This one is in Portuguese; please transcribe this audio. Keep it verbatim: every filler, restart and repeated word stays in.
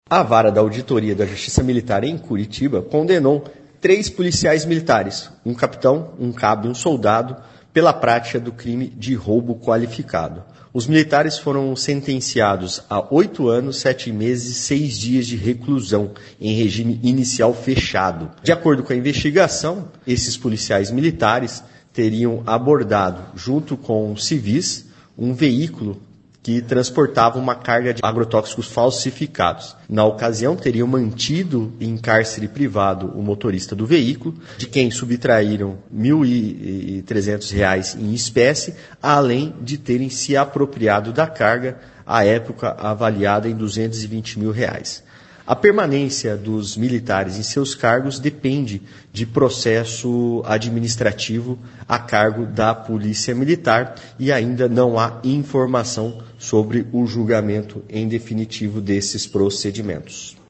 A vara da Auditoria da Justiça Militar em Curitiba condenou três policiais militares, um capitão, um cabo e um soldado, pela prática do crime de roubo qualificado. Os militares foram sentenciados a oito anos, sete meses e seis dias de reclusão, em regime inicial fechado. De acordo com a investigação, esses policiais militares teriam abordado, junto com civis, um veículo que transportava uma carga de agrotóxicos falsificados. Na ocasião, teriam mantido em cárcere privado o motorista do veículo, de quem subtraíram mil e trezentos reais em espécie, além de terem se apropriado da carga, à época avaliada em duzentos e vinte mil reais. A permanência dos militares em seus cargos depende de processo administrativo a cargo da Polícia Militar e ainda não há informação sobre o julgamento em definitivo desses procedimentos.